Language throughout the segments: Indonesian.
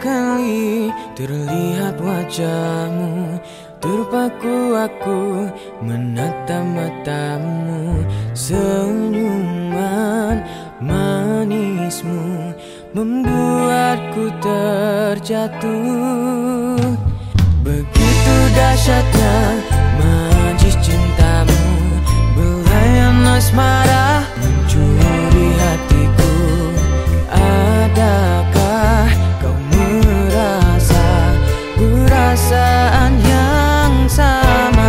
kali terlihat wajahmu, terpaku aku menatap matamu. Senyuman manismu membuatku terjatuh. Begitu dahsyatnya majis cintamu, belayan asmara mencuri hatiku. Adakah kau merasa perasaan yang sama?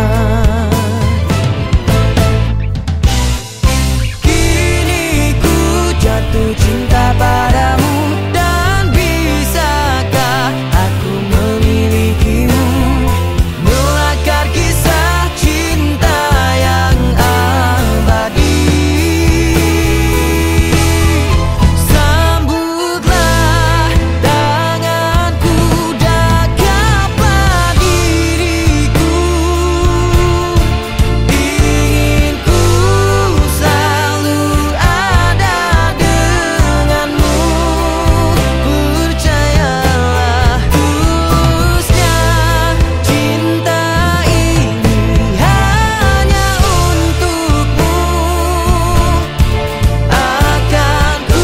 Kini ku jatuh cinta padamu, dan bisakah aku memilikimu, melakar kisah cinta yang abadi. Sambutlah tanganku, dekaplah diriku. Ingin ku selalu ada denganmu. Percayalah, tulusnya cinta ini hanya untukmu. Akan ku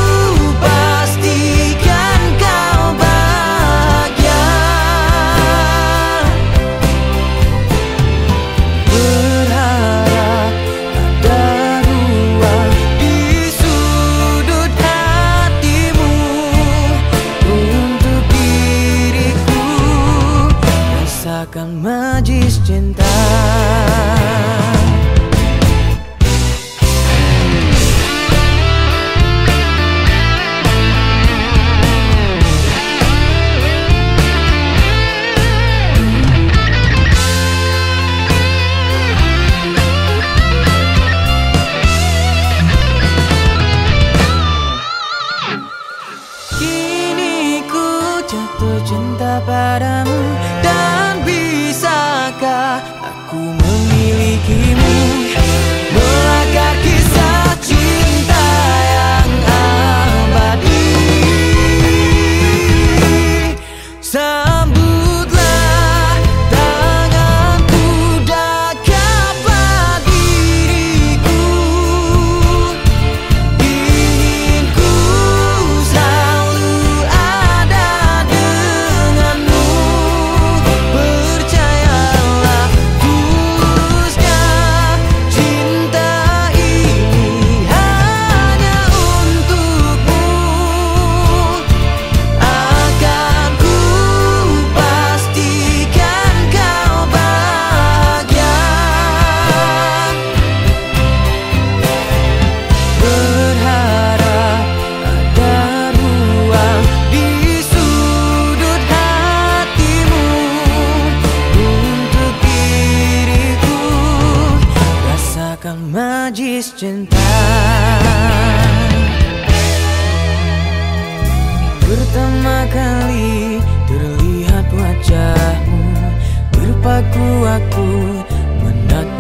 pastikan kau bahagia. Berharap ada ruang di sudut hatimu untuk diriku. Rasakan majis cinta. Kini ku jatuh cinta padamu, dan bisakah aku memilikimu, melakar kisah cinta yang abadi. Sambutlah tanganku, dekaplah diriku. Ingin ku selalu ada denganmu. Percayalah, tulusnya cinta ini hanya untukmu. Akan ku pastikan kau bahagia. Berharap ada ruang di sudut hatimu untuk diriku. Rasakan majis cinta. Pertama kali terlihat wajahmu, terpaku aku menatap